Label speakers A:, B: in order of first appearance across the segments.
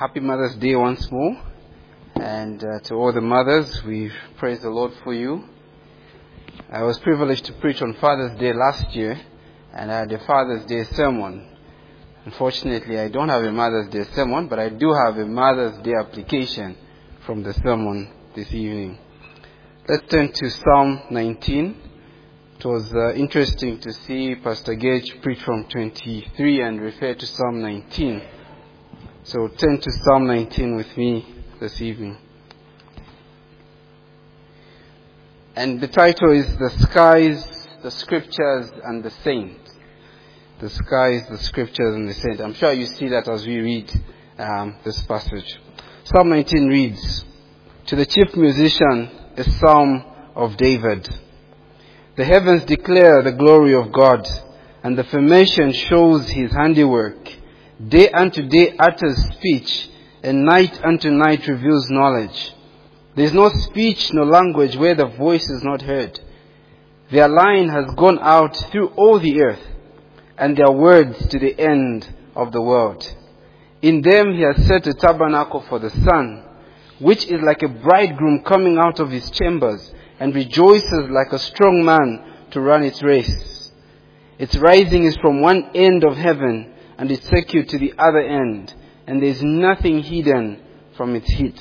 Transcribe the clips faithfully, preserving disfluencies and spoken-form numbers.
A: Happy Mother's Day once more. And uh, to all the mothers, we praise the Lord for you. I was privileged to preach on Father's Day last year, and I had a Father's Day sermon. Unfortunately, I don't have a Mother's Day sermon, but I do have a Mother's Day application from the sermon this evening. Let's turn to Psalm nineteen. It was uh, interesting to see Pastor Gage preach from twenty-three and refer to Psalm nineteen. So turn to Psalm nineteen with me this evening. And the title is The Skies, the Scriptures, and the Saints. The skies, the Scriptures, and the Saints. I'm sure you see that as we read um, this passage. Psalm nineteen reads, "To the chief musician, a psalm of David. The heavens declare the glory of God, and the firmament shows his handiwork. Day unto day utters speech, and night unto night reveals knowledge. There is no speech nor language where the voice is not heard. Their line has gone out through all the earth, and their words to the end of the world. In them he has set a tabernacle for the sun, which is like a bridegroom coming out of his chambers, and rejoices like a strong man to run its race. Its rising is from one end of heaven, and its circuit to the other end, and there is nothing hidden from its heat.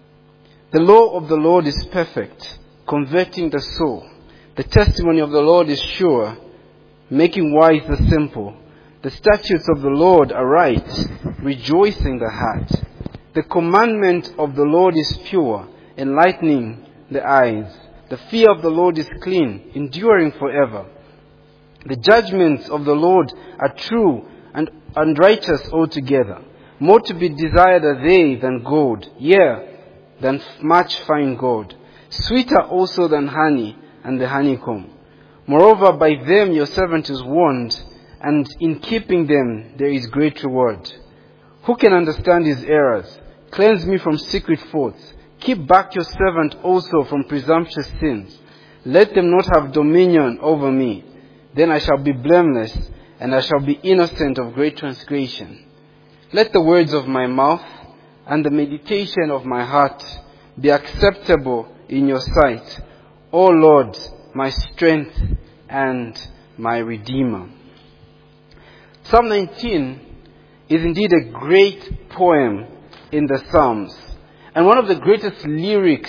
A: The law of the Lord is perfect, converting the soul. The testimony of the Lord is sure, making wise the simple. The statutes of the Lord are right, rejoicing the heart. The commandment of the Lord is pure, enlightening the eyes. The fear of the Lord is clean, enduring forever. The judgments of the Lord are true and, and righteous altogether. More to be desired are they than gold, yea, than much fine gold. Sweeter also than honey and the honeycomb. Moreover, by them your servant is warned, and in keeping them there is great reward. Who can understand his errors? Cleanse me from secret faults. Keep back your servant also from presumptuous sins. Let them not have dominion over me. Then I shall be blameless, and I shall be innocent of great transgression. Let the words of my mouth and the meditation of my heart be acceptable in your sight, O Lord, my strength and my Redeemer." Psalm nineteen is indeed a great poem in the Psalms, and one of the greatest lyrics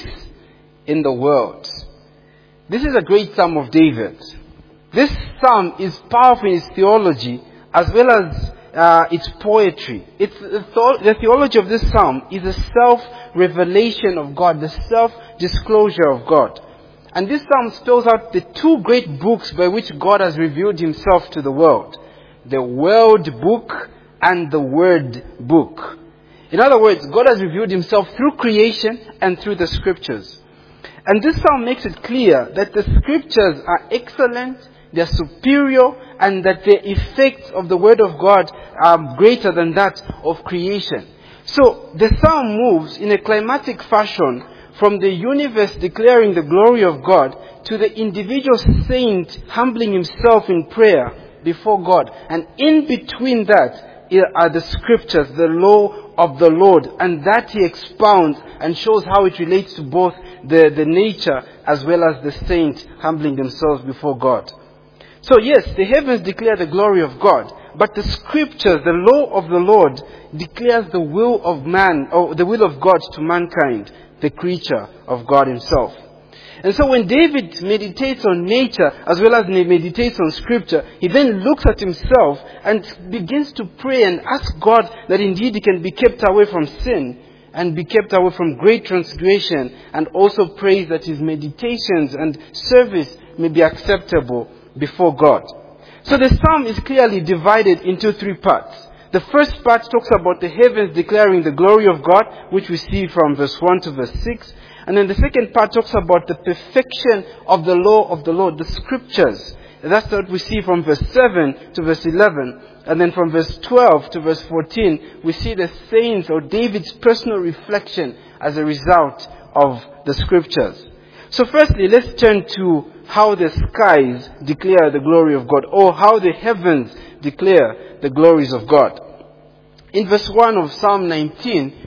A: in the world. This is a great Psalm of David. This Psalm is powerful in its theology as well as uh, its poetry. It's, the, the theology of this Psalm is a self-revelation of God, the self-disclosure of God. And this Psalm spells out the two great books by which God has revealed himself to the world. The Word book and the Word book. In other words, God has revealed himself through creation and through the Scriptures. And this Psalm makes it clear that the Scriptures are excellent, they are superior, and that the effects of the Word of God are greater than that of creation. So the Psalm moves in a climatic fashion from the universe declaring the glory of God to the individual saint humbling himself in prayer before God. And in between that are the Scriptures, the law of the Lord, and that he expounds and shows how it relates to both the, the nature as well as the saint humbling themselves before God. So yes, the heavens declare the glory of God, but the Scriptures, the law of the Lord, declares the will of man, or the will of God to mankind, the creature of God himself. And so when David meditates on nature as well as meditates on Scripture, he then looks at himself and begins to pray and ask God that indeed he can be kept away from sin and be kept away from great transgression, and also prays that his meditations and service may be acceptable before God. So the psalm is clearly divided into three parts. The first part talks about the heavens declaring the glory of God, which we see from verse one to verse six. And then the second part talks about the perfection of the law of the Lord, the Scriptures. And that's what we see from verse seven to verse eleven. And then from verse twelve to verse fourteen, we see the saints or David's personal reflection as a result of the Scriptures. So firstly, let's turn to how the skies declare the glory of God, or how the heavens declare the glories of God. In verse one of Psalm nineteen,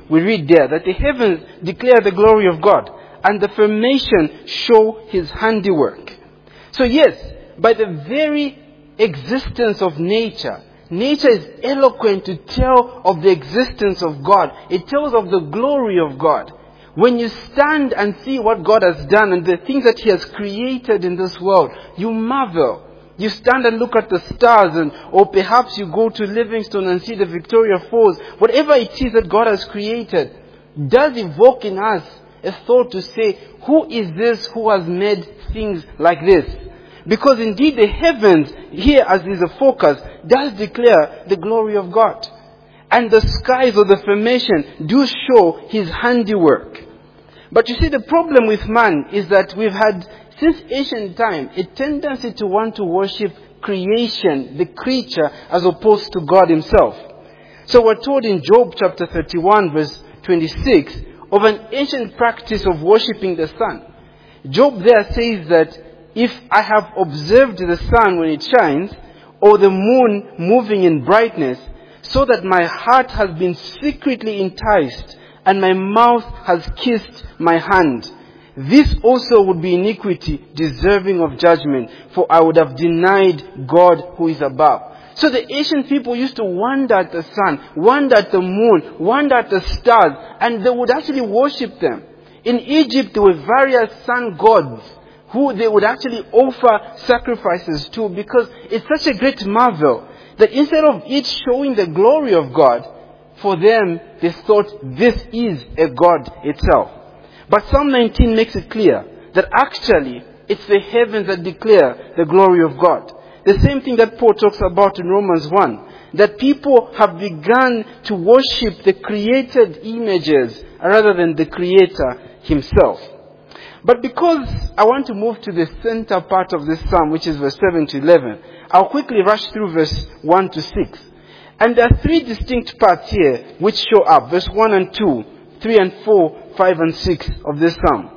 A: we read there that the heavens declare the glory of God, and the firmation show his handiwork. So yes, by the very existence of nature, nature is eloquent to tell of the existence of God. It tells of the glory of God. When you stand and see what God has done and the things that he has created in this world, you marvel. You stand and look at the stars, and or perhaps you go to Livingstone and see the Victoria Falls. Whatever it is that God has created does evoke in us a thought to say, who is this who has made things like this? Because indeed the heavens, here as is a focus, does declare the glory of God. And the skies or the formation do show his handiwork. But you see, the problem with man is that we've had, since ancient time, a tendency to want to worship creation, the creature, as opposed to God himself. So we're told in Job chapter thirty-one verse twenty-six of an ancient practice of worshipping the sun. Job there says that if I have observed the sun when it shines, or the moon moving in brightness, so that my heart has been secretly enticed, and my mouth has kissed my hand, this also would be iniquity deserving of judgment, for I would have denied God who is above. So the ancient people used to wonder at the sun, wonder at the moon, wonder at the stars, and they would actually worship them. In Egypt, there were various sun gods who they would actually offer sacrifices to, because it's such a great marvel that instead of it showing the glory of God, for them, they thought this is a God itself. But Psalm nineteen makes it clear that actually it's the heavens that declare the glory of God. The same thing that Paul talks about in Romans one, that people have begun to worship the created images rather than the Creator himself. But because I want to move to the center part of this psalm, which is verse seven to eleven, I'll quickly rush through verse one to six. And there are three distinct parts here which show up. Verse one and two, three and four, five and six of this psalm.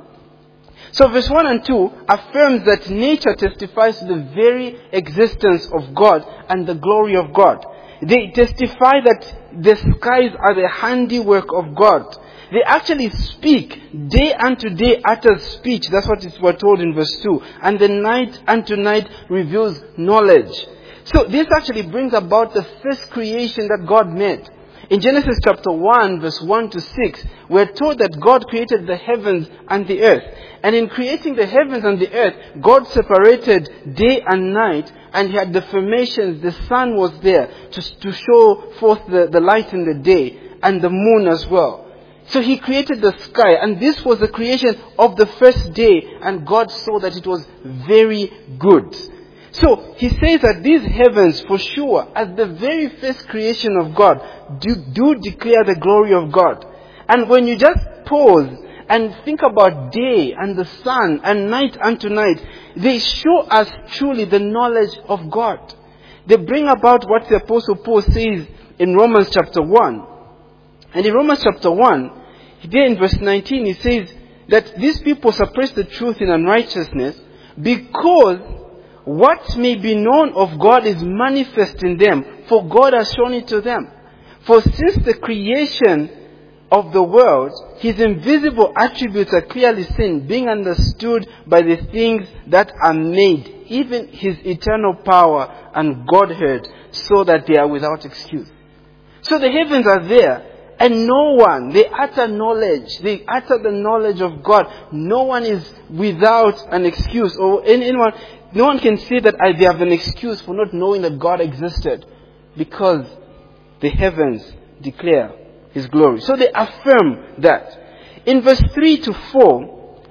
A: So verse one and two affirms that nature testifies to the very existence of God and the glory of God. They testify that the skies are the handiwork of God. They actually speak. Day unto day utters speech. That's what we're told in verse two. And the night unto night reveals knowledge. So this actually brings about the first creation that God made. In Genesis chapter one, verse one to six, we're told that God created the heavens and the earth. And in creating the heavens and the earth, God separated day and night, and he had the formations. The sun was there to, to show forth the, the light in the day, and the moon as well. So he created the sky, and this was the creation of the first day, and God saw that it was very good. So he says that these heavens, for sure, as the very first creation of God, do, do declare the glory of God. And when you just pause and think about day and the sun and night unto night, they show us truly the knowledge of God. They bring about what the Apostle Paul says in Romans chapter one. And in Romans chapter one, there in verse nineteen, he says that these people suppress the truth in unrighteousness because what may be known of God is manifest in them, for God has shown it to them. For since the creation of the world, his invisible attributes are clearly seen, being understood by the things that are made, even his eternal power and Godhead, so that they are without excuse. So the heavens are there, and no one, they utter knowledge, they utter the knowledge of God. No one is without an excuse, or anyone, no one can say that they have an excuse for not knowing that God existed, because the heavens declare his glory. So they affirm that. In verse three to four,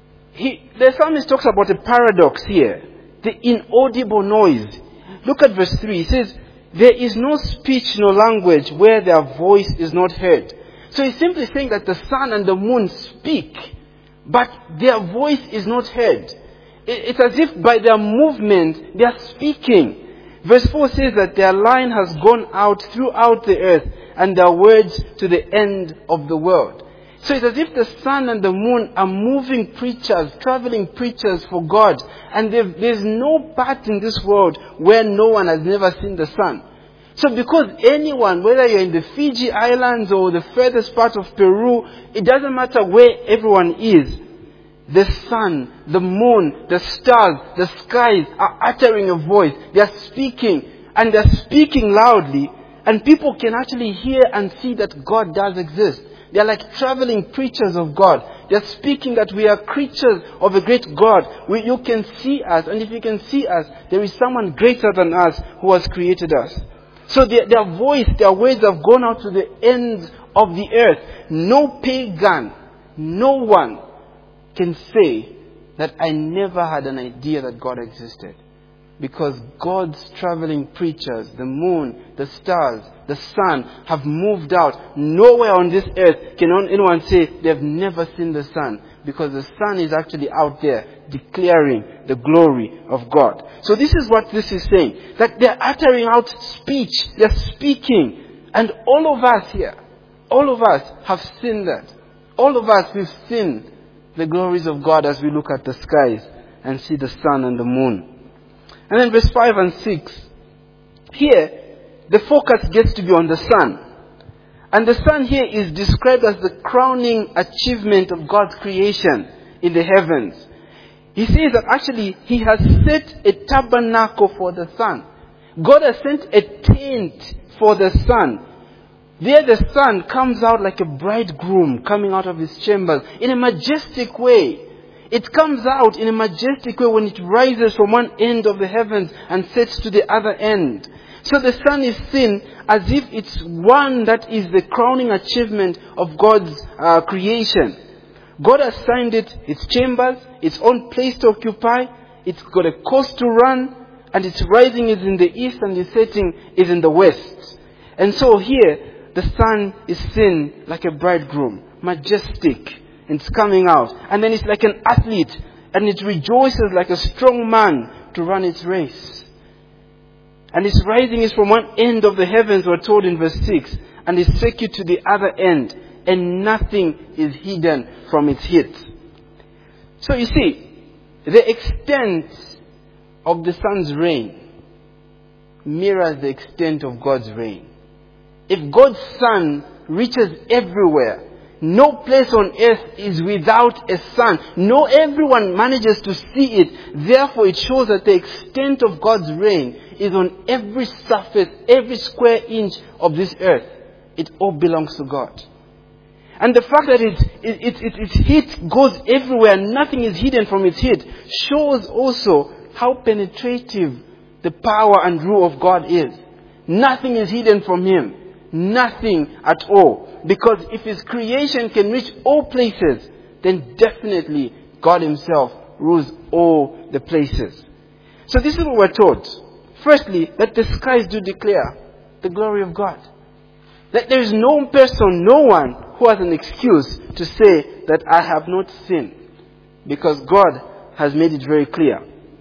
A: he, the psalmist talks about a paradox here, the inaudible noise. Look at verse three. He says, there is no speech nor language where their voice is not heard. So he's simply saying that the sun and the moon speak, but their voice is not heard. It's as if by their movement they are speaking. Verse four says that their line has gone out throughout the earth, and their words to the end of the world. So it's as if the sun and the moon are moving preachers, traveling preachers for God. And there's no part in this world where no one has never seen the sun. So because anyone, whether you're in the Fiji Islands or the furthest part of Peru, it doesn't matter where everyone is, the sun, the moon, the stars, the skies are uttering a voice. They are speaking, and they're speaking loudly, and people can actually hear and see that God does exist. They are like traveling preachers of God. They are speaking that we are creatures of a great God. We, you can see us, and if you can see us, there is someone greater than us who has created us. So their, their voice, their words have gone out to the ends of the earth. No pagan, no one can say that I never had an idea that God existed. Because God's traveling preachers, the moon, the stars, the sun, have moved out. Nowhere on this earth can anyone say they've never seen the sun. Because the sun is actually out there declaring the glory of God. So this is what this is saying. That they're uttering out speech. They're speaking. And all of us here, all of us have seen that. All of us, we've seen the glories of God as we look at the skies and see the sun and the moon. And then verse five and six. Here, the focus gets to be on the sun. And the sun here is described as the crowning achievement of God's creation in the heavens. He says that actually He has set a tabernacle for the sun. God has sent a tent for the sun. There the sun comes out like a bridegroom coming out of his chambers in a majestic way. It comes out in a majestic way when it rises from one end of the heavens and sets to the other end. So the sun is seen as if it's one that is the crowning achievement of God's uh, creation. God has assigned it its chambers, its own place to occupy. It's got a course to run, and its rising is in the east and its setting is in the west. And so here, the sun is seen like a bridegroom, majestic. It's coming out. And then it's like an athlete, and it rejoices like a strong man to run its race. And its rising is from one end of the heavens, we're told in verse six, and is taken to the other end, and nothing is hidden from its heat. So you see, the extent of the sun's reign mirrors the extent of God's reign. If God's sun reaches everywhere, no place on earth is without a sun. No everyone manages to see it. Therefore, it shows that the extent of God's reign is on every surface, every square inch of this earth. It all belongs to God. And the fact that it, it, it, it, its heat goes everywhere, nothing is hidden from its heat, shows also how penetrative the power and rule of God is. Nothing is hidden from Him. Nothing at all. Because if His creation can reach all places, then definitely God Himself rules all the places. So this is what we're taught. Firstly, that the skies do declare the glory of God. That there is no person, no one who has an excuse to say that I have not sinned. Because God has made it very clear.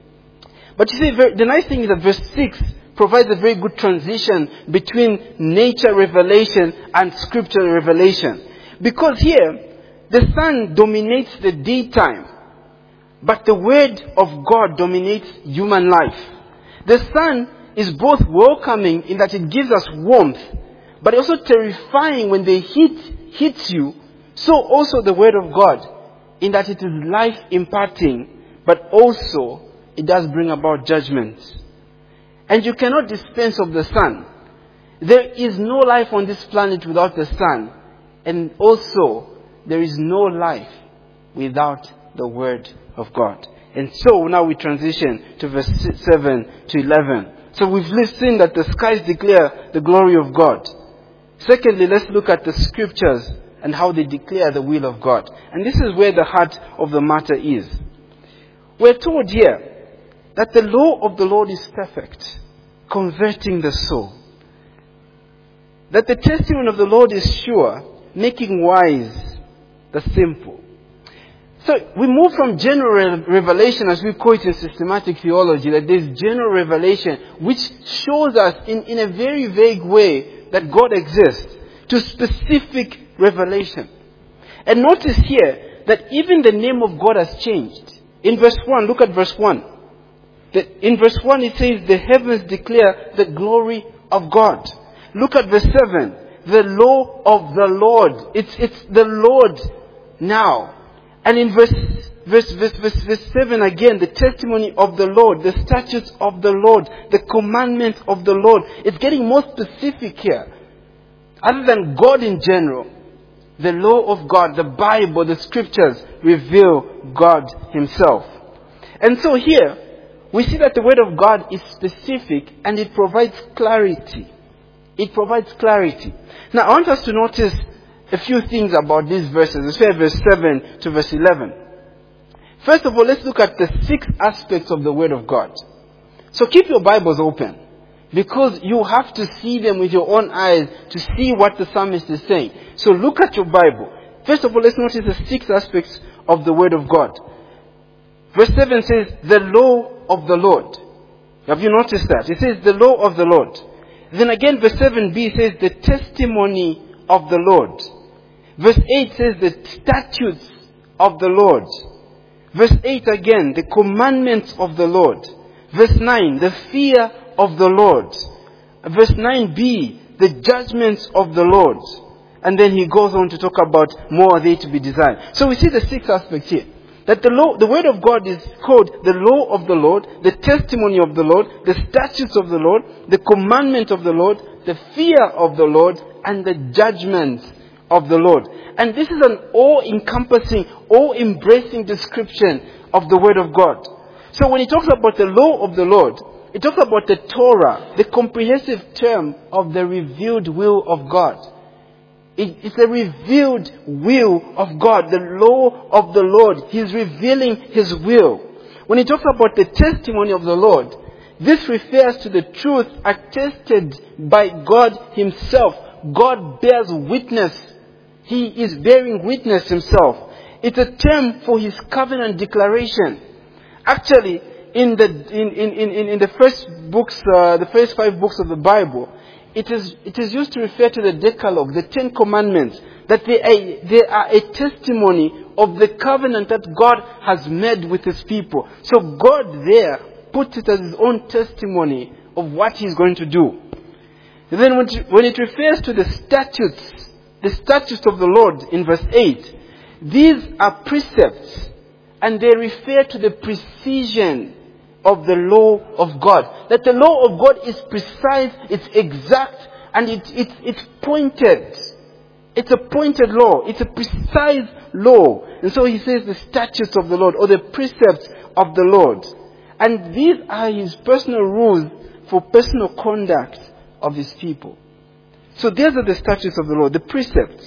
A: But you see, the nice thing is that verse six provides a very good transition between nature revelation and scriptural revelation. Because here, the sun dominates the daytime, but the word of God dominates human life. The sun is both welcoming in that it gives us warmth, but also terrifying when the heat hits you. So also the word of God, in that it is life imparting, but also it does bring about judgment. And you cannot dispense of the sun. There is no life on this planet without the sun. And also, there is no life without the Word of God. And so now we transition to verse seven to eleven. So we've seen that the skies declare the glory of God. Secondly, let's look at the scriptures and how they declare the will of God. And this is where the heart of the matter is. We're told here that the law of the Lord is perfect, converting the soul. That the testimony of the Lord is sure, making wise the simple. So we move from general revelation, as we call it in systematic theology, that there is general revelation which shows us in, in a very vague way that God exists, to specific revelation. And notice here that even the name of God has changed. In verse one, look at verse one. In verse one it says, the heavens declare the glory of God. Look at verse seven. The law of the Lord. It's, it's the Lord now. And in verse, verse, verse, verse, verse seven again, the testimony of the Lord, the statutes of the Lord, the commandments of the Lord. It's getting more specific here. Other than God in general, the law of God, the Bible, the scriptures reveal God himself. And so here, we see that the word of God is specific and it provides clarity. It provides clarity. Now I want us to notice a few things about these verses, especially verse seven to verse eleven. First of all, let's look at the six aspects of the word of God. So keep your Bibles open, because you have to see them with your own eyes to see what the psalmist is saying. So look at your Bible. First of all, let's notice the six aspects of the word of God. Verse seven says, the law of the Lord. Have you noticed that? It says the law of the Lord. Then again, verse seven b says the testimony of the Lord. Verse eight says the statutes of the Lord. Verse eight again, the commandments of the Lord. Verse nine, the fear of the Lord. Verse nine b, the judgments of the Lord. And then he goes on to talk about more are they to be desired. So we see the six aspects here. That the law, the word of God is called the law of the Lord, the testimony of the Lord, the statutes of the Lord, the commandment of the Lord, the fear of the Lord, and the judgments of the Lord. And this is an all-encompassing, all-embracing description of the word of God. So when he talks about the law of the Lord, it talks about the Torah, the comprehensive term of the revealed will of God. It's a revealed will of God, the law of the Lord. He's revealing his will. When he talks about the testimony of the Lord, this refers to the truth attested by God himself. God bears witness. He is bearing witness himself. It's a term for his covenant declaration. Actually, in the in in in, in the first books, uh, the first five books of the Bible, It is, it is used to refer to the Decalogue, the Ten Commandments, that they are, they are a testimony of the covenant that God has made with his people. So God there puts it as his own testimony of what he's going to do. And then when it, when it refers to the statutes, the statutes of the Lord in verse eight, these are precepts and they refer to the precision of the law of God. That the law of God is precise, it's exact, and it, it, it's pointed. It's a pointed law. It's a precise law. And so he says the statutes of the Lord, or the precepts of the Lord. And these are his personal rules for personal conduct of his people. So these are the statutes of the Lord, the precepts.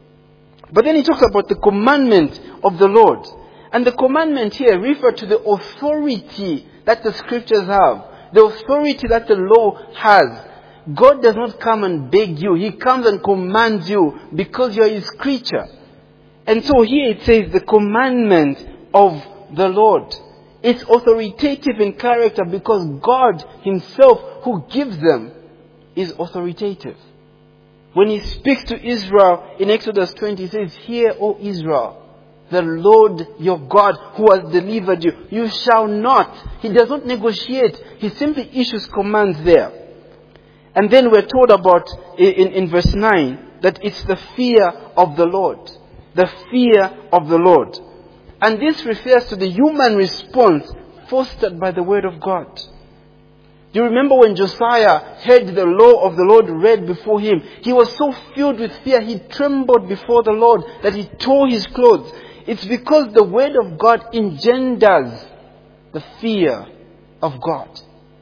A: But then he talks about the commandment of the Lord. And the commandment here refers to the authority that the scriptures have, the authority that the law has. God does not come and beg you. He comes and commands you because you are his creature. And so here it says the commandment of the Lord. It's authoritative in character because God himself who gives them is authoritative. When he speaks to Israel in Exodus twenty, he says, "Hear, O Israel, the Lord your God who has delivered you. You shall not." He does not negotiate. He simply issues commands there. And then we're told about, in, in verse nine, that it's the fear of the Lord. The fear of the Lord. And this refers to the human response fostered by the word of God. Do you remember when Josiah heard the law of the Lord read before him? He was so filled with fear, he trembled before the Lord that he tore his clothes. It's because the word of God engenders the fear of God.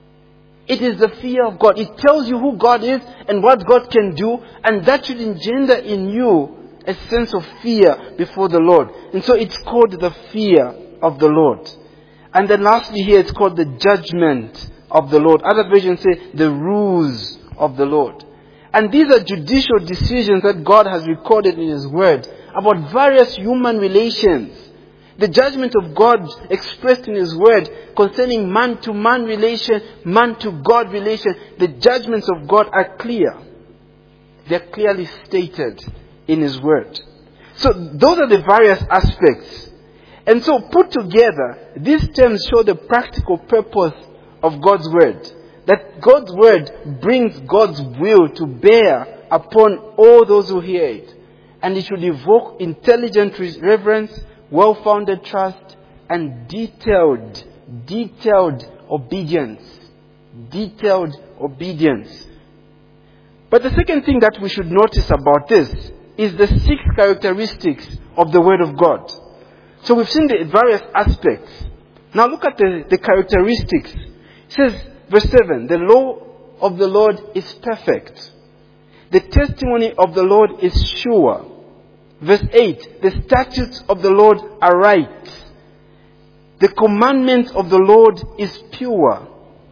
A: It is the fear of God. It tells you who God is and what God can do, and that should engender in you a sense of fear before the Lord. And so it's called the fear of the Lord. And then lastly here it's called the judgment of the Lord. Other versions say the rules of the Lord. And these are judicial decisions that God has recorded in his word about various human relations. The judgment of God expressed in his word concerning man-to-man relation, man-to-God relation. The judgments of God are clear. They're clearly stated in his word. So those are the various aspects. And so put together, these terms show the practical purpose of God's word. that God's word brings God's will to bear upon all those who hear it. And it should evoke intelligent reverence, well-founded trust, and detailed, detailed obedience. Detailed obedience. But the second thing that we should notice about this is the six characteristics of the Word of God. So we've seen the various aspects. Now look at the, the characteristics. It says, verse seven, the law of the Lord is perfect. The testimony of the Lord is sure. Verse eight, the statutes of the Lord are right. The commandment of the Lord is pure.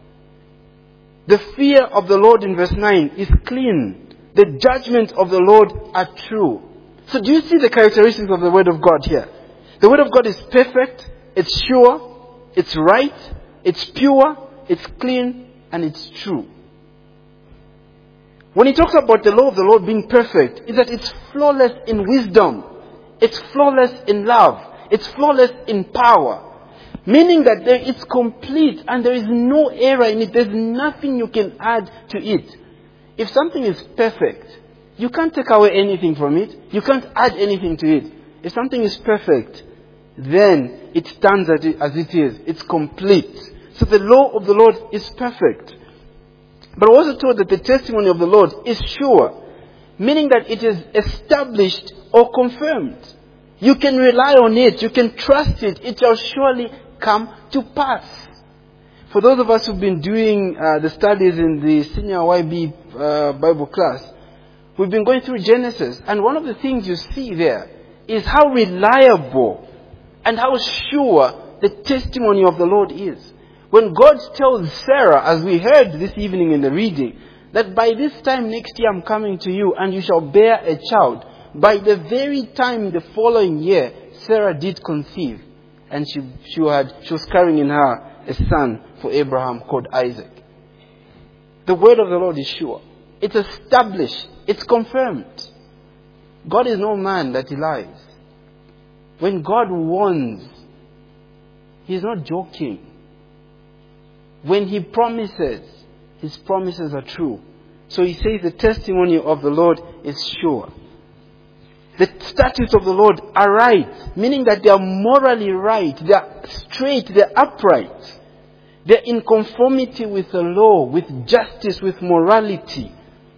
A: The fear of the Lord in verse nine is clean. The judgment of the Lord are true. So do you see the characteristics of the Word of God here? The Word of God is perfect, it's sure, it's right, it's pure, it's clean, and it's true. When he talks about the law of the Lord being perfect, it's that it's flawless in wisdom, it's flawless in love, it's flawless in power. Meaning that there, it's complete and there is no error in it. There's nothing you can add to it. If something is perfect, you can't take away anything from it. You can't add anything to it. If something is perfect, then it stands as it, as it is. It's complete. So the law of the Lord is perfect. But we're also told that the testimony of the Lord is sure. Meaning that it is established or confirmed. You can rely on it. You can trust it. It shall surely come to pass. For those of us who've been doing uh, the studies in the senior Y B uh, Bible class, we've been going through Genesis. And one of the things you see there is how reliable and how sure the testimony of the Lord is. When God tells Sarah, as we heard this evening in the reading, that by this time next year I'm coming to you and you shall bear a child. By the very time the following year, Sarah did conceive. And she, she, had, she was carrying in her a son for Abraham called Isaac. The word of the Lord is sure. It's established. It's confirmed. God is no man that he lies. When God warns, he is not joking. When he promises, his promises are true. So he says the testimony of the Lord is sure. The statutes of the Lord are right, meaning that they are morally right, they are straight, they are upright. They are in conformity with the law, with justice, with morality.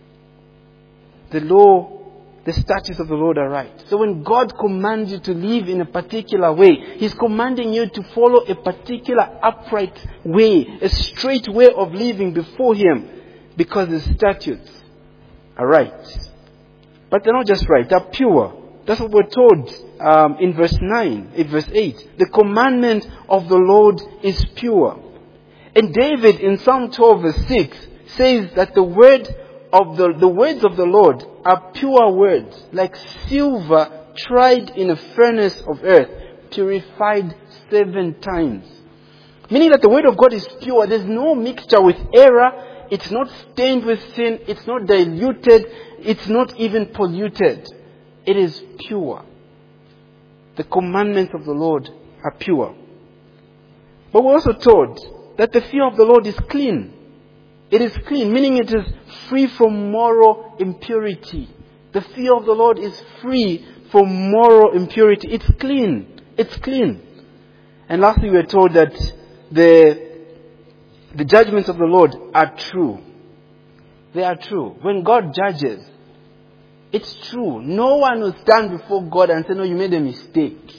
A: The law, the statutes of the Lord are right. So when God commands you to live in a particular way, He's commanding you to follow a particular upright way, a straight way of living before Him, because the statutes are right. But they're not just right, they're pure. That's what we're told um, in verse nine, in verse eight. The commandment of the Lord is pure. And David in Psalm twelve verse six says that the word of the, the words of the Lord are pure words, like silver tried in a furnace of earth, purified seven times. Meaning that the word of God is pure. There's no mixture with error. It's not stained with sin. It's not diluted. It's not even polluted. It is pure. The commandments of the Lord are pure. But we're also told that the fear of the Lord is clean. It is clean, meaning it is free from moral impurity. The fear of the Lord is free from moral impurity. It's clean. It's clean. And lastly, we're told that the, the judgments of the Lord are true. They are true. When God judges, it's true. No one will stand before God and say, no, you made a mistake.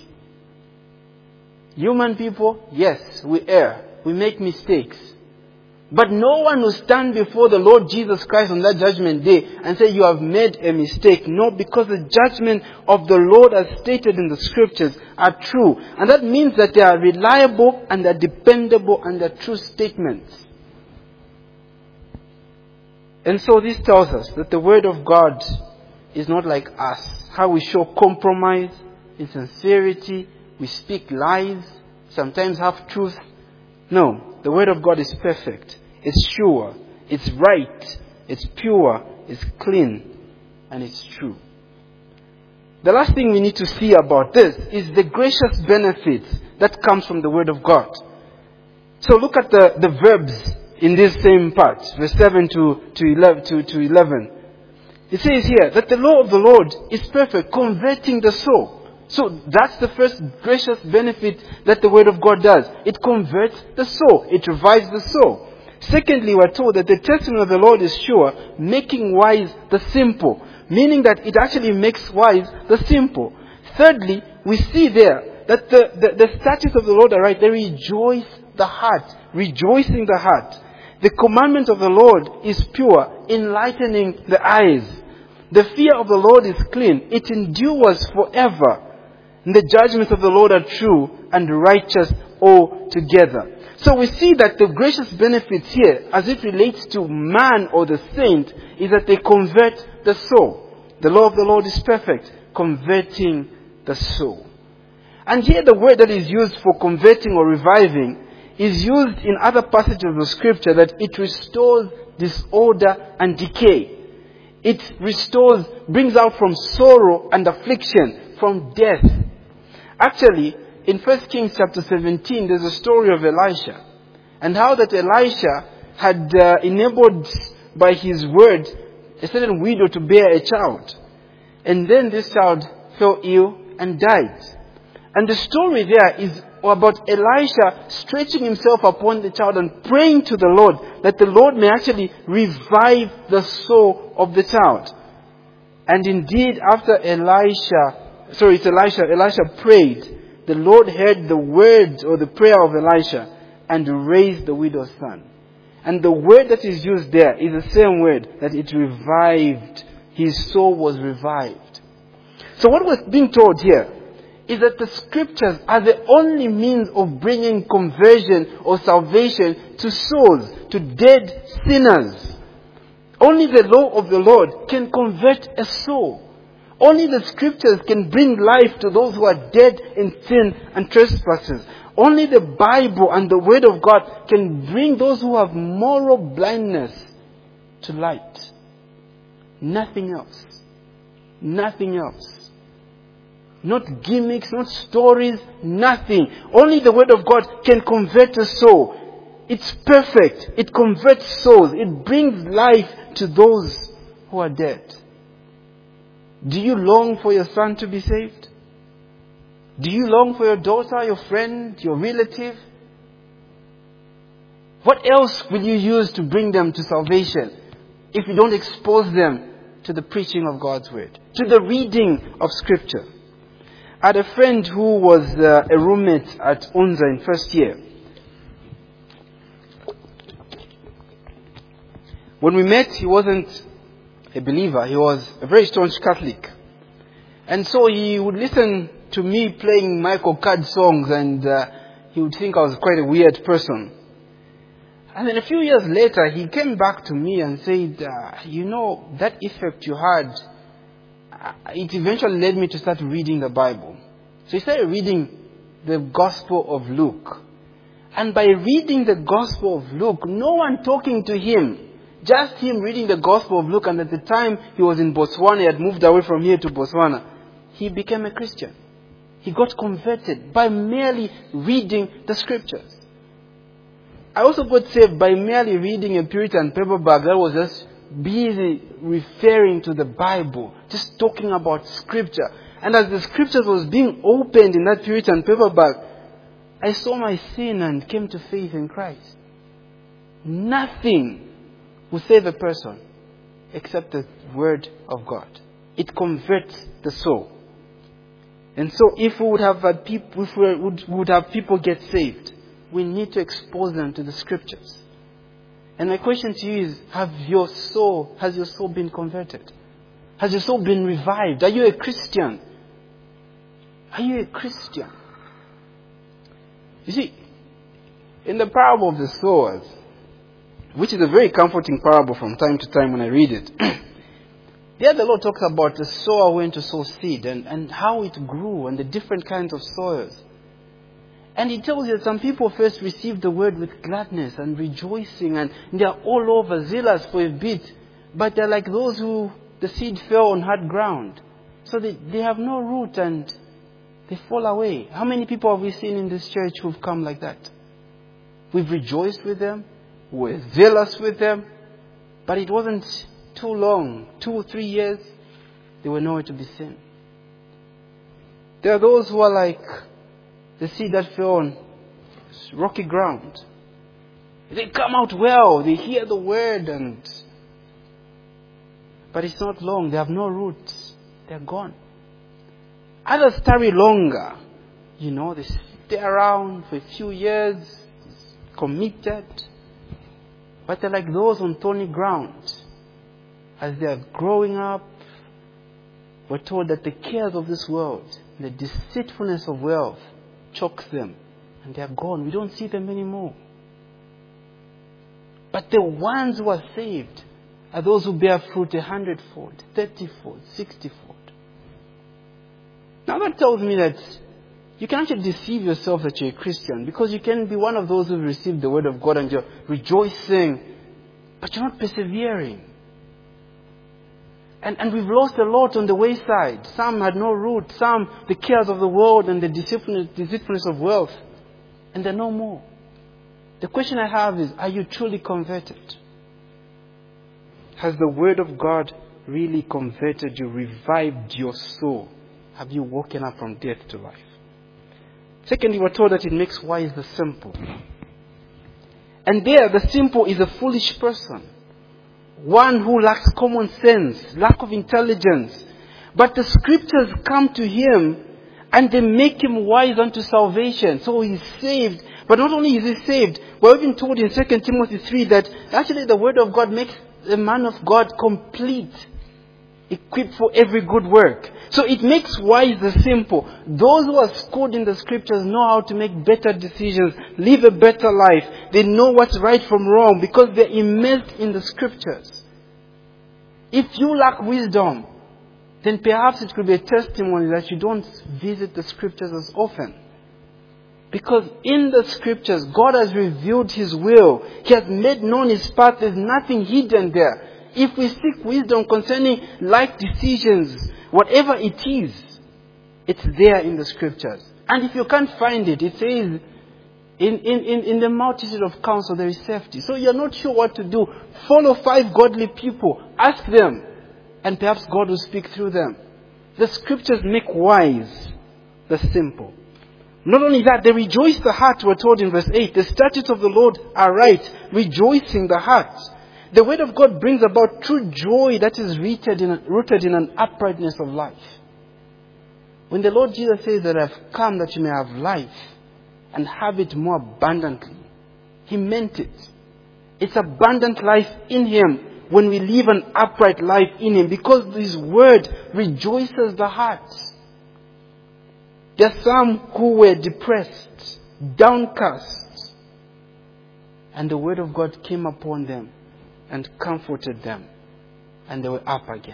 A: Human people, yes, we err. We make mistakes. But no one will stand before the Lord Jesus Christ on that judgment day and say, you have made a mistake. No, because the judgment of the Lord as stated in the scriptures are true. And that means that they are reliable and they're dependable and they're true statements. And so this tells us that the word of God is not like us. How we show compromise, insincerity, we speak lies, sometimes half truth. No, the word of God is perfect. It's sure. It's right. It's pure. It's clean. And it's true. The last thing we need to see about this is the gracious benefits that comes from the word of God. So look at the, the verbs in this same part, verse seven to, to, eleven, to, to eleven. It says here that the law of the Lord is perfect, converting the soul. So that's the first gracious benefit that the Word of God does. It converts the soul. It revives the soul. Secondly, we're told that the testimony of the Lord is sure, making wise the simple. Meaning that it actually makes wise the simple. Thirdly, we see there that the, the, the statutes of the Lord are right. They rejoice the heart. Rejoicing the heart. The commandment of the Lord is pure, enlightening the eyes. The fear of the Lord is clean. It endures forever. And the judgments of the Lord are true and righteous altogether. So we see that the gracious benefits here, as it relates to man or the saint, is that they convert the soul. The law of the Lord is perfect, converting the soul. And here the word that is used for converting or reviving is used in other passages of the scripture, that it restores disorder and decay. It restores, brings out from sorrow and affliction, from death. Actually, in First Kings chapter seventeen, there's a story of Elisha. And how that Elisha had uh, enabled by his word a certain widow to bear a child. And then this child fell ill and died. And the story there is about Elisha stretching himself upon the child and praying to the Lord that the Lord may actually revive the soul of the child. And indeed, after Elisha, sorry, it's Elisha, Elisha prayed, the Lord heard the words or the prayer of Elisha and raised the widow's son. And the word that is used there is the same word, that it revived. His soul was revived. So what was being told here is that the scriptures are the only means of bringing conversion or salvation to souls, to dead sinners. Only the law of the Lord can convert a soul. Only the scriptures can bring life to those who are dead in sin and trespasses. Only the Bible and the Word of God can bring those who have moral blindness to light. Nothing else. Nothing else. Not gimmicks, not stories, nothing. Only the Word of God can convert a soul. It's perfect. It converts souls. It brings life to those who are dead. Do you long for your son to be saved? Do you long for your daughter, your friend, your relative? What else will you use to bring them to salvation if you don't expose them to the preaching of God's Word, to the reading of Scripture? I had a friend who was uh, a roommate at Unza in first year. When we met, he wasn't a believer. He was a very staunch Catholic. And so he would listen to me playing Michael Card songs, and uh, he would think I was quite a weird person. And then a few years later, he came back to me and said, uh, you know, that effect you had, uh, it eventually led me to start reading the Bible. So he started reading the Gospel of Luke. And by reading the Gospel of Luke, no one talking to him, just him reading the Gospel of Luke, and at the time he was in Botswana, he had moved away from here to Botswana, he became a Christian. He got converted by merely reading the Scriptures. I also got saved by merely reading a Puritan paperback that was just busy referring to the Bible, just talking about Scripture. And as the Scriptures was being opened in that Puritan paperback, I saw my sin and came to faith in Christ. Nothing will save a person except the Word of God. It converts the soul. And so if we would have had people, if we would, would have people get saved, we need to expose them to the Scriptures. And my question to you is, have your soul, has your soul been converted? Has your soul been revived? Are you a Christian? Are you a Christian? You see, in the parable of the sowers, which is a very comforting parable from time to time when I read it, there the Lord talks about the sower went to sow seed and, and how it grew and the different kinds of soils. And He tells you that some people first received the word with gladness and rejoicing, and they are all over, zealous for a bit, but they're like those who the seed fell on hard ground. So they, they have no root and they fall away. How many people have we seen in this church who've come like that? We've rejoiced with them. who were zealous with them. But it wasn't too long, two or three years, they were nowhere to be seen. There are those who are like the seed that fell on rocky ground. They come out well, they hear the word, and but it's not long, they have no roots, they're gone. Others tarry longer, you know, they stay around for a few years, committed, but they're like those on thorny ground. As they are growing up, we're told that the cares of this world, the deceitfulness of wealth, chokes them, and they are gone. We don't see them anymore. But the ones who are saved are those who bear fruit a hundredfold, thirtyfold, sixtyfold. Now that tells me that you can actually deceive yourself that you're a Christian, because you can be one of those who received the word of God and you're rejoicing, but you're not persevering. And, and we've lost a lot on the wayside. Some had no root, some the cares of the world and the deceitfulness of wealth, and they're no more. The question I have is, are you truly converted? Has the word of God really converted you, revived your soul? Have you woken up from death to life? Secondly, we're told that it makes wise the simple. And there, the simple is a foolish person. One who lacks common sense, lack of intelligence. But the scriptures come to him and they make him wise unto salvation. So he's saved. But not only is he saved, we're even told in Second Timothy three that actually the word of God makes the man of God complete, equipped for every good work. So it makes wise the simple. Those who are schooled in the scriptures know how to make better decisions, live a better life. They know what's right from wrong because they're immersed in the scriptures. If you lack wisdom, then perhaps it could be a testimony that you don't visit the scriptures as often. Because in the scriptures, God has revealed His will. He has made known His path. There's nothing hidden there. If we seek wisdom concerning life decisions, whatever it is, it's there in the scriptures. And if you can't find it, it says, in, in, in, in the multitude of counsel there is safety. So you're not sure what to do. Follow five godly people. Ask them. And perhaps God will speak through them. The scriptures make wise the simple. Not only that, they rejoice the heart, we're told in verse eight. The statutes of the Lord are right, rejoicing the heart. The word of God brings about true joy that is rooted in, rooted in an uprightness of life. When the Lord Jesus says that I've come that you may have life and have it more abundantly, He meant it. It's abundant life in Him when we live an upright life in Him, because His word rejoices the heart. There are some who were depressed, downcast, and the word of God came upon them and comforted them, and they were up again.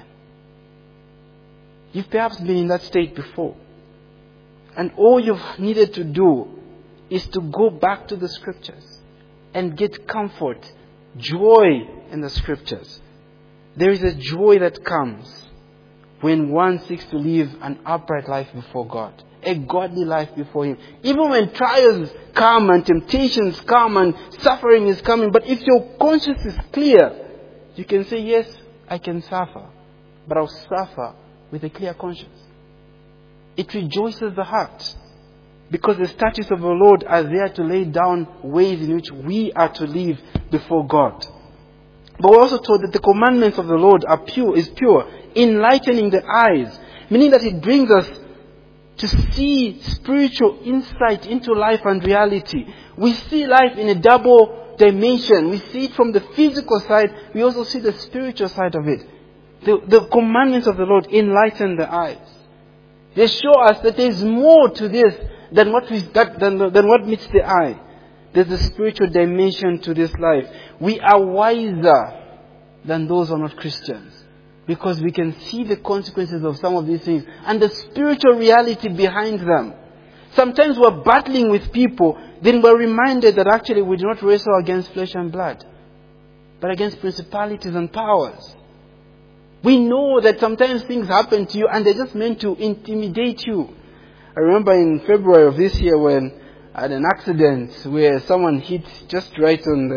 A: You've perhaps been in that state before, and all you've needed to do is to go back to the scriptures and get comfort, joy in the scriptures. There is a joy that comes when one seeks to live an upright life before God, a godly life before Him. Even when trials come and temptations come and suffering is coming, but if your conscience is clear, you can say, yes, I can suffer, but I'll suffer with a clear conscience. It rejoices the heart, because the statutes of the Lord are there to lay down ways in which we are to live before God. But we're also told that the commandments of the Lord are pure, is pure, enlightening the eyes, meaning that it brings us to see spiritual insight into life and reality. We see life in a double dimension. We see it from the physical side. We also see the spiritual side of it. The, the commandments of the Lord enlighten the eyes. They show us that there is more to this than what, we, that, than, than what meets the eye. There's a spiritual dimension to this life. We are wiser than those who are not Christians, because we can see the consequences of some of these things and the spiritual reality behind them. Sometimes we're battling with people, then we're reminded that actually we do not wrestle against flesh and blood, but against principalities and powers. We know that sometimes things happen to you and they're just meant to intimidate you. I remember in February of this year when I had an accident where someone hit just right on the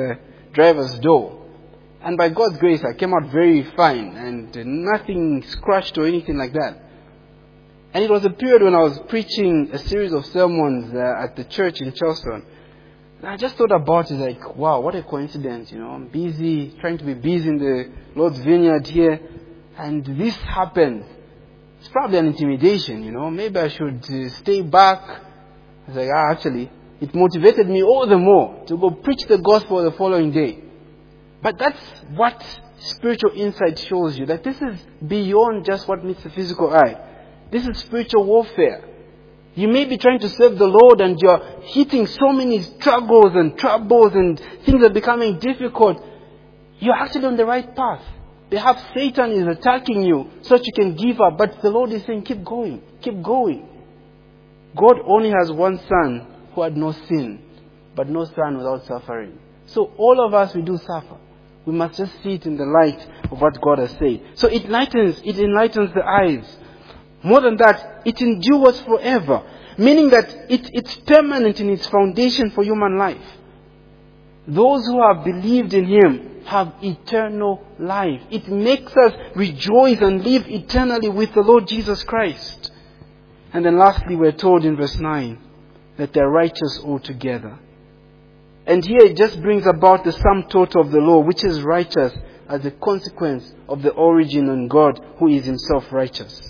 A: driver's door. And by God's grace, I came out very fine and nothing scratched or anything like that. And it was a period when I was preaching a series of sermons uh, at the church in Charleston. And I just thought about it like, wow, what a coincidence, you know. I'm busy, trying to be busy in the Lord's vineyard here. And this happened. It's probably an intimidation, you know. Maybe I should uh, stay back. I was like, ah, actually, it motivated me all the more to go preach the gospel the following day. But that's what spiritual insight shows you, that this is beyond just what meets the physical eye. This is spiritual warfare. You may be trying to serve the Lord and you're hitting so many struggles and troubles and things are becoming difficult. You're actually on the right path. Perhaps Satan is attacking you so that you can give up. But the Lord is saying, keep going, keep going. God only has one son who had no sin, but no son without suffering. So all of us, we do suffer. We must just see it in the light of what God has said. So it enlightens, it enlightens the eyes. More than that, it endures forever. Meaning that it, it's permanent in its foundation for human life. Those who have believed in Him have eternal life. It makes us rejoice and live eternally with the Lord Jesus Christ. And then lastly, we're told in verse nine that they're righteous altogether. And here it just brings about the sum total of the law, which is righteous as a consequence of the origin in God, who is Himself righteous.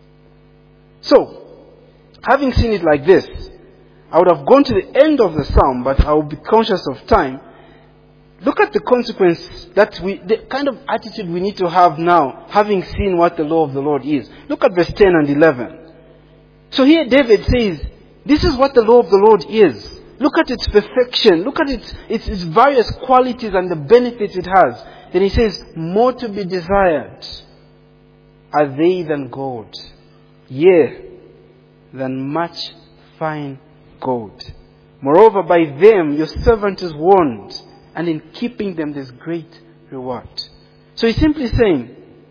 A: So, having seen it like this, I would have gone to the end of the psalm, but I will be conscious of time. Look at the consequence that we, the kind of attitude we need to have now, having seen what the law of the Lord is. Look at verse ten and eleven. So here David says, this is what the law of the Lord is. Look at its perfection. Look at its, its, its various qualities and the benefits it has. Then he says, more to be desired are they than gold, yea, than much fine gold. Moreover, by them your servant is warned, and in keeping them there's great reward. So he's simply saying,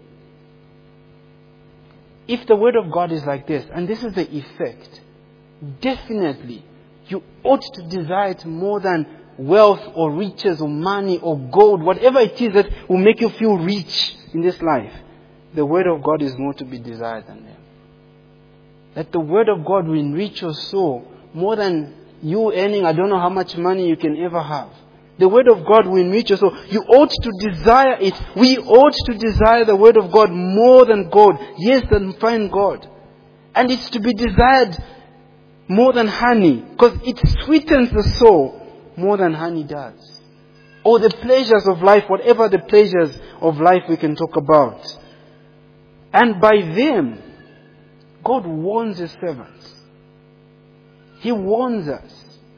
A: if the word of God is like this, and this is the effect, definitely you ought to desire it more than wealth or riches or money or gold, whatever it is that will make you feel rich in this life. The word of God is more to be desired than them. That the word of God will enrich your soul more than you earning I don't know how much money you can ever have. The word of God will enrich your soul. You ought to desire it. We ought to desire the word of God more than gold. Yes, than fine gold. And it's to be desired more than honey, because it sweetens the soul more than honey does. Or the pleasures of life, whatever the pleasures of life we can talk about. And by them, God warns His servants. He warns us.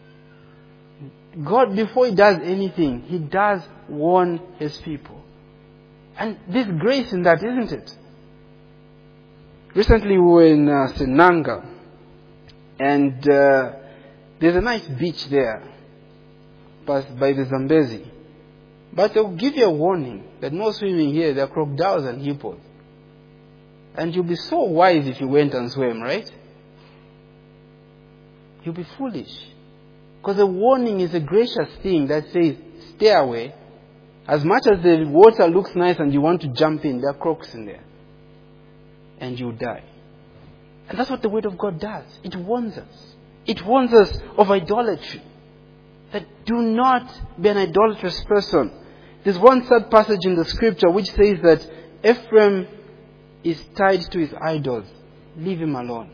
A: God, before He does anything, He does warn His people. And there's grace in that, isn't it? Recently we were in uh, Senanga. And uh, there's a nice beach there, past by the Zambezi. But they'll give you a warning that no swimming here, there are crocodiles and hippos. And you'll be so wise if you went and swam, right? You'll be foolish. Because the warning is a gracious thing that says, stay away. As much as the water looks nice and you want to jump in, there are crocs in there. And you'll die. And that's what the Word of God does. It warns us. It warns us of idolatry. That do not be an idolatrous person. There's one sad passage in the scripture which says that Ephraim is tied to his idols. Leave him alone.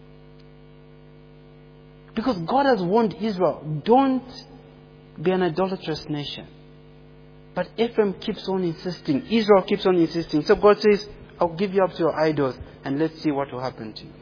A: Because God has warned Israel, don't be an idolatrous nation. But Ephraim keeps on insisting. Israel keeps on insisting. So God says, I'll give you up to your idols and let's see what will happen to you.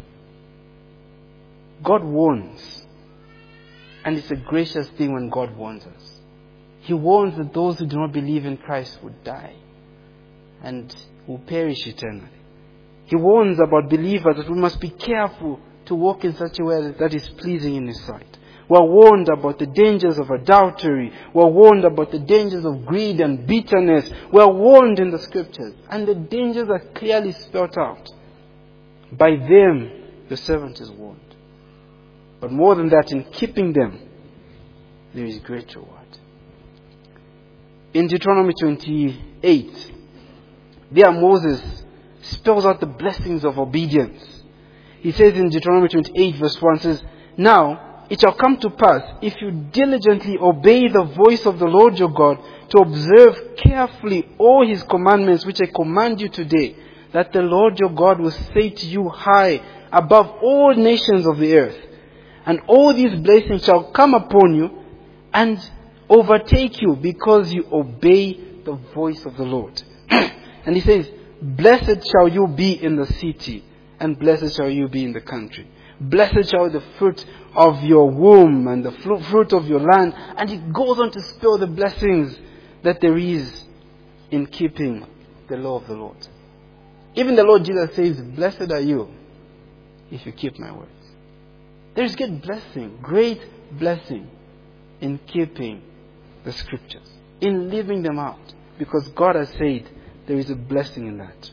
A: God warns. And it's a gracious thing when God warns us. He warns that those who do not believe in Christ would die and will perish eternally. He warns about believers that we must be careful to walk in such a way that is pleasing in His sight. We're warned about the dangers of adultery. We're warned about the dangers of greed and bitterness. We're warned in the scriptures. And the dangers are clearly spelled out. By them, the servant is warned. But more than that, in keeping them, there is great reward. in Deuteronomy twenty-eight, there Moses spells out the blessings of obedience. He says in Deuteronomy twenty-eight verse one, says, "Now it shall come to pass, if you diligently obey the voice of the Lord your God, to observe carefully all his commandments which I command you today, that the Lord your God will set you high above all nations of the earth. And all these blessings shall come upon you and overtake you, because you obey the voice of the Lord." And he says, "Blessed shall you be in the city, and blessed shall you be in the country. Blessed shall the fruit of your womb and the fruit of your land." And it goes on to spell the blessings that there is in keeping the law of the Lord. Even the Lord Jesus says, "Blessed are you if you keep my words." There is great blessing, great blessing in keeping the scriptures, in living them out, because God has said there is a blessing in that.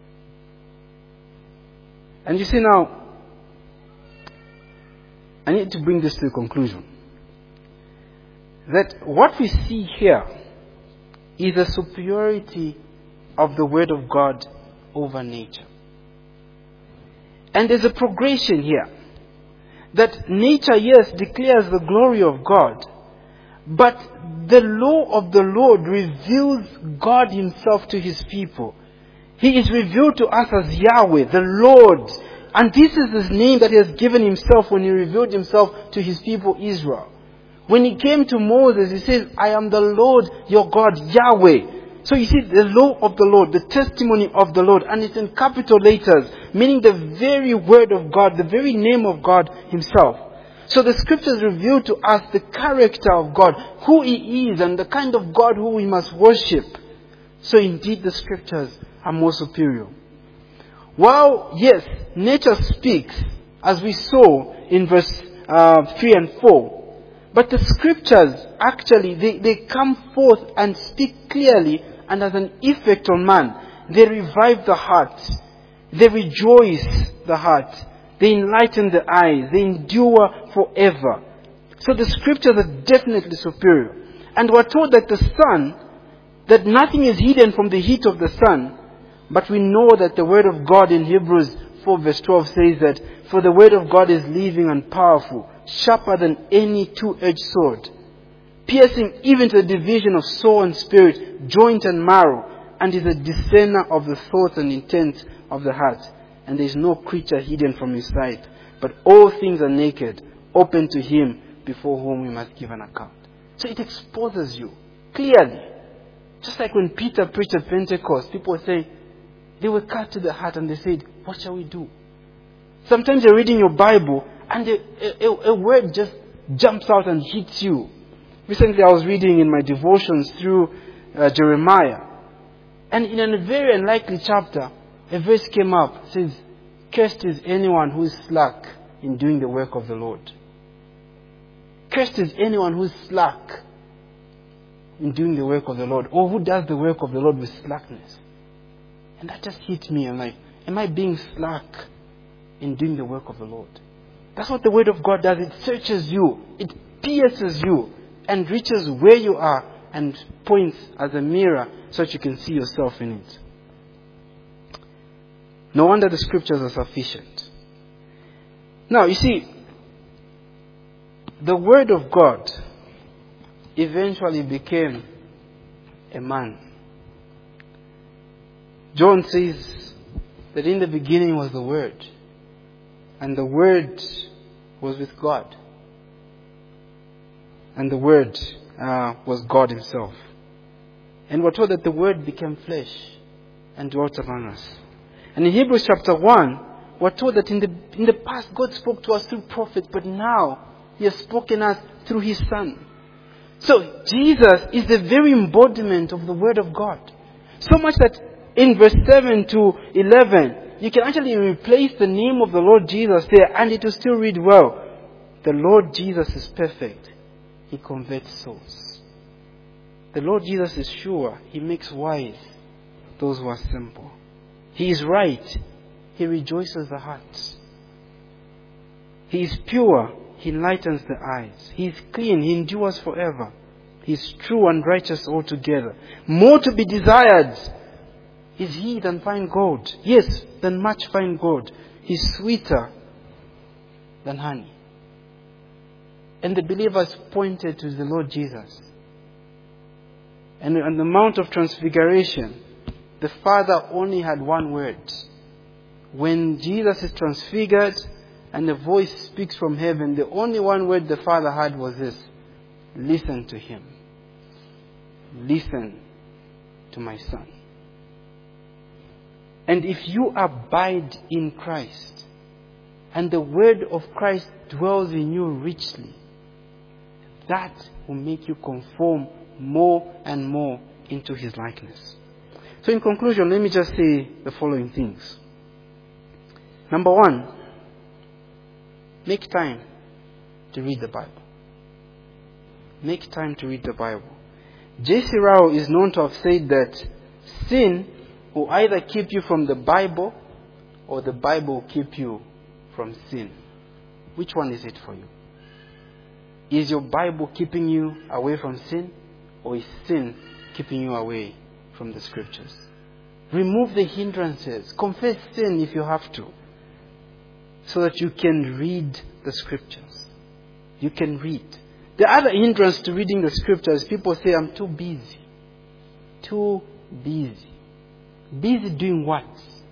A: And you see now, I need to bring this to a conclusion. That what we see here is the superiority of the Word of God over nature. And there's a progression here. That nature, yes, declares the glory of God, but the law of the Lord reveals God himself to his people. He is revealed to us as Yahweh, the Lord. And this is his name that he has given himself when he revealed himself to his people Israel. When he came to Moses, he says, "I am the Lord your God, Yahweh." So you see, the law of the Lord, the testimony of the Lord, and it's in capital letters, meaning the very word of God, the very name of God himself. So the scriptures reveal to us the character of God, who he is, and the kind of God who we must worship. So indeed the scriptures are more superior. While, yes, nature speaks, as we saw in verse uh, three and four, but the scriptures, actually, they, they come forth and speak clearly and has an effect on man. They revive the heart. They rejoice the heart. They enlighten the eyes. They endure forever. So the scriptures are definitely superior. And we're told that the sun, that nothing is hidden from the heat of the sun. But we know that the word of God in Hebrews four verse twelve says that, "For the word of God is living and powerful, sharper than any two-edged sword, piercing even to the division of soul and spirit, joint and marrow, and is a discerner of the thoughts and intents of the heart. And there is no creature hidden from his sight, but all things are naked, open to him, before whom we must give an account." So it exposes you clearly. Just like when Peter preached at Pentecost, people say, they were cut to the heart and they said, "What shall we do?" Sometimes you're reading your Bible and a, a, a word just jumps out and hits you. Recently I was reading in my devotions through uh, Jeremiah. And in a very unlikely chapter, a verse came up. It says, "Cursed is anyone who is slack in doing the work of the Lord." Cursed is anyone who is slack in doing the work of the Lord, or who does the work of the Lord with slackness. And that just hit me. I'm like, am I being slack in doing the work of the Lord? That's what the word of God does. It searches you. It pierces you and reaches where you are and points as a mirror so that you can see yourself in it. No wonder the scriptures are sufficient. Now, you see, the word of God eventually became a man. John says that in the beginning was the Word, and the Word was with God, and the Word uh, was God himself. And we're told that the Word became flesh and dwelt among us. And in Hebrews chapter one, we're told that in the, in the past God spoke to us through prophets, but now he has spoken us through his Son. So Jesus is the very embodiment of the Word of God. So much that in verse seven to eleven, you can actually replace the name of the Lord Jesus there and it will still read well. The Lord Jesus is perfect. He converts souls. The Lord Jesus is sure. He makes wise those who are simple. He is right. He rejoices the hearts. He is pure. He enlightens the eyes. He is clean. He endures forever. He is true and righteous altogether. More to be desired is he than fine gold. Yes, than much fine gold. He is sweeter than honey. And the believers pointed to the Lord Jesus. And on the Mount of Transfiguration, the Father only had one word. When Jesus is transfigured and the voice speaks from heaven, the only one word the Father had was this: listen to him. Listen to my Son. And if you abide in Christ, and the word of Christ dwells in you richly, that will make you conform more and more into his likeness. So in conclusion, let me just say the following things. Number one, make time to read the Bible. Make time to read the Bible. J C Rao is known to have said that sin will either keep you from the Bible or the Bible will keep you from sin. Which one is it for you? Is your Bible keeping you away from sin, or is sin keeping you away from the Scriptures? Remove the hindrances. Confess sin if you have to, so that you can read the Scriptures. You can read. The other hindrance to reading the Scriptures, people say, I'm too busy. Too busy. Busy doing what?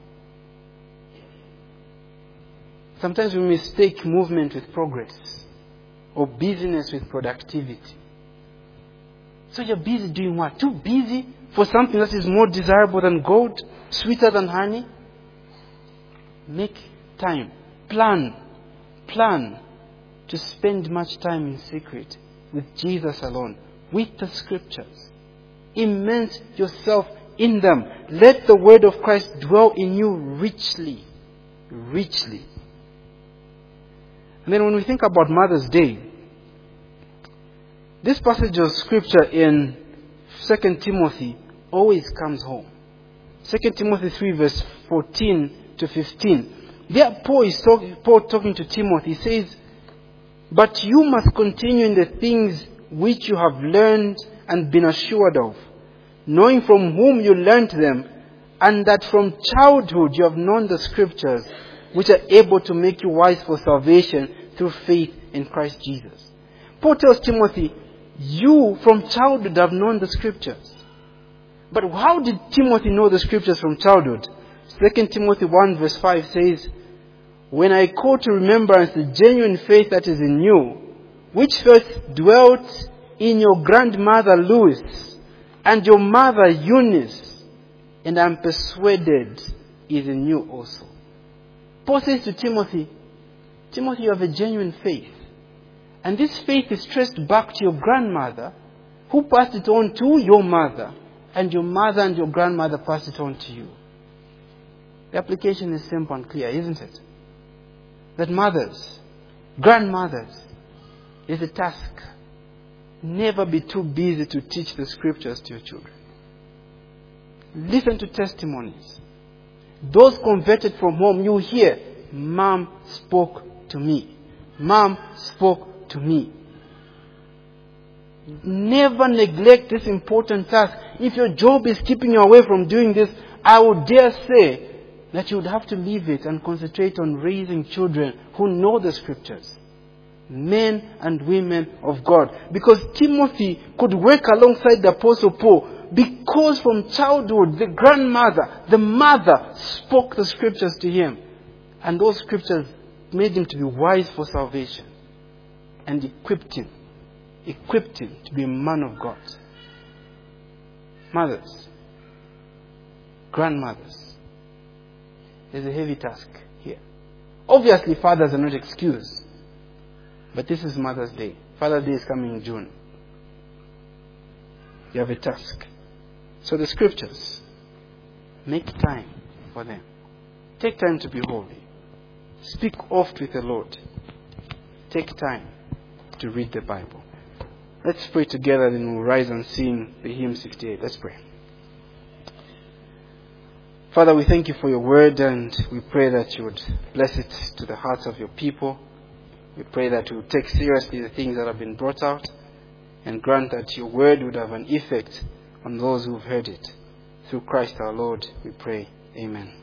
A: Sometimes we mistake movement with progress, or busyness with productivity. So you're busy doing what? Too busy for something that is more desirable than gold, sweeter than honey? Make time. Plan. Plan to spend much time in secret with Jesus alone, with the Scriptures. Immerse yourself in them. Let the word of Christ dwell in you richly. Richly. And then when we think about Mother's Day, this passage of Scripture in Second Timothy always comes home. Second Timothy three verse fourteen to fifteen. There Paul is talk, Paul talking to Timothy. He says, but you must continue in the things which you have learned and been assured of, knowing from whom you learned them, and that from childhood you have known the Scriptures, which are able to make you wise for salvation through faith in Christ Jesus. Paul tells Timothy, you from childhood have known the Scriptures. But how did Timothy know the Scriptures from childhood? Second Timothy one verse five says, when I call to remembrance the genuine faith that is in you, which first dwelt in your grandmother Lois and your mother Eunice, and I am persuaded is in you also. Paul says to Timothy, Timothy, you have a genuine faith. And this faith is traced back to your grandmother, who passed it on to your mother, and your mother and your grandmother passed it on to you. The application is simple and clear, isn't it? That mothers, grandmothers, is a task. Never be too busy to teach the Scriptures to your children. Listen to testimonies. Those converted from home, you hear, Mom spoke to me. Mom spoke to me. Never neglect this important task. If your job is keeping you away from doing this, I would dare say that you would have to leave it and concentrate on raising children who know the Scriptures. Men and women of God. Because Timothy could work alongside the Apostle Paul because from childhood the grandmother, the mother spoke the Scriptures to him. And those Scriptures made him to be wise for salvation. And equipped him. Equipped him to be a man of God. Mothers. Grandmothers. There's a heavy task here. Obviously fathers are not excused. But this is Mother's Day. Father's Day is coming in June. You have a task. So the Scriptures, make time for them. Take time to be holy. Speak oft with the Lord. Take time to read the Bible. Let's pray together, then we'll rise and sing the hymn sixty-eight. Let's pray. Father, we thank you for your word, and we pray that you would bless it to the hearts of your people. We pray that you would take seriously the things that have been brought out. and grant that your word would have an effect on those who've heard it. Through Christ our Lord, we pray. Amen.